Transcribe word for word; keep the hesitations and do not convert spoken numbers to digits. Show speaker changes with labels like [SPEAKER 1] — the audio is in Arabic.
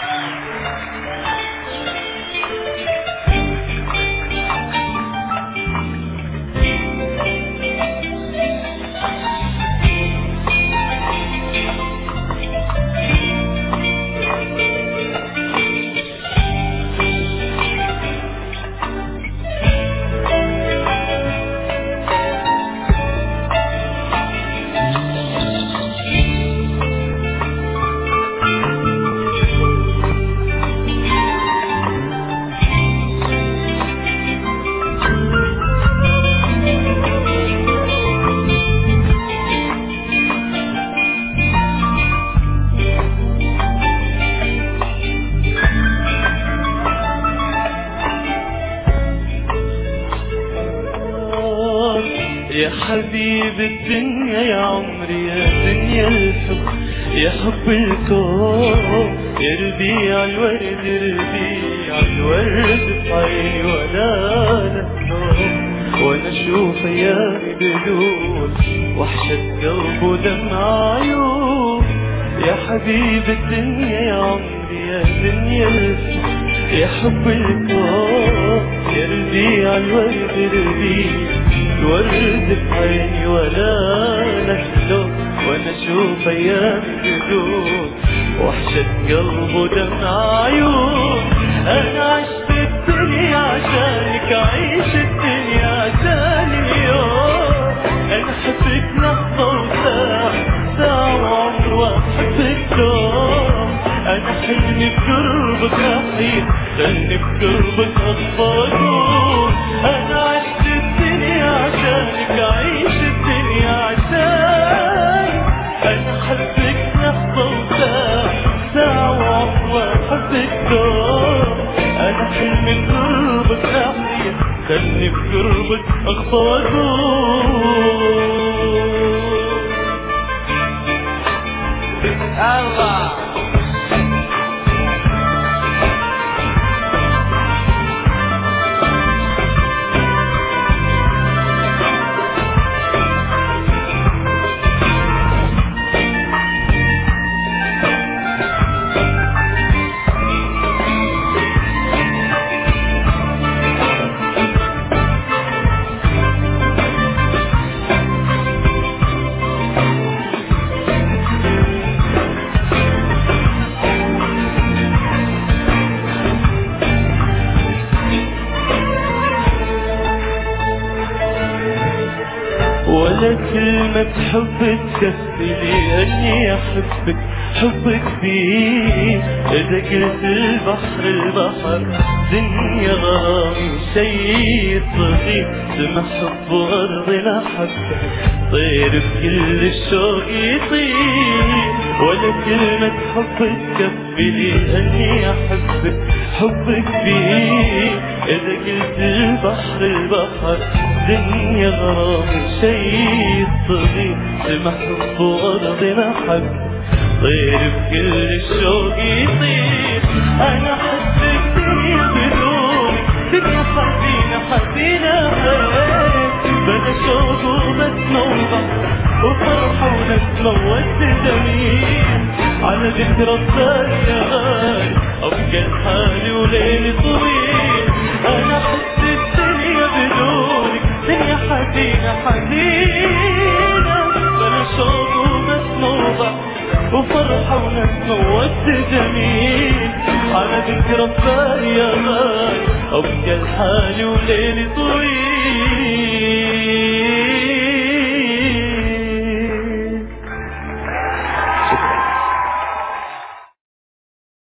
[SPEAKER 1] يا حبيب الدنيا يا عمري يا دنيا الحب يا حب الكون يا ربيع الورد ربيع الورد في عيني ولا نسلم وانا اشوف ايامي بدون وحشة قلب ودمع عيون. يا حبيب الدنيا يا عمري يا دنيا الحب يا حب الكون يا ربيع الورد ربيع الورد في عيني ولا نسلم وانا اشوف ايامي بدون وحشة قلب ودمع عيون. انا عشت الدنيا عشانك عيش الدنيا عشان اليوم. انا حبك لحظة وساعة ساعة وعمر واحبك دوم. انا حلمي بقربك رحيل خلني بقربك اطفال. انا عشت الدنيا عشانك عيش الدنيا عشان. انا حبك لحظة وساعة ساعة وعمر واحبك دوم. انا حلمي بقربك رحيل خلني بقربك اطفال. الله ولا كلمة حب تكفي اني احبك حبك فيه. اذا قلت البحر البحر دنيا غرامي شي صغير سما حب وارض لحبك طير بكل الشوق يطير. ولا كلمة حب تكفي لي اني احبك حبك فيه. اذا قلت البحر البحر دنيا غرامي شي صغير سما حب وارض لحبك طير بكل الشوق يطير. انا حبك دنيا بدون دنيا حزينة حزينة بلا شوق ومسموع وفرحة ونسمة جميل على ذكرى الثانية غالي أبقى لحالي وليلي طويل. أنا حس الدنيا بدونك دنيا حزينة حزينة بلا شوق ومسموع وفرحة ونسمة جميل على ذكرى الثانية غالي أبقى لحالي وليلي طويل.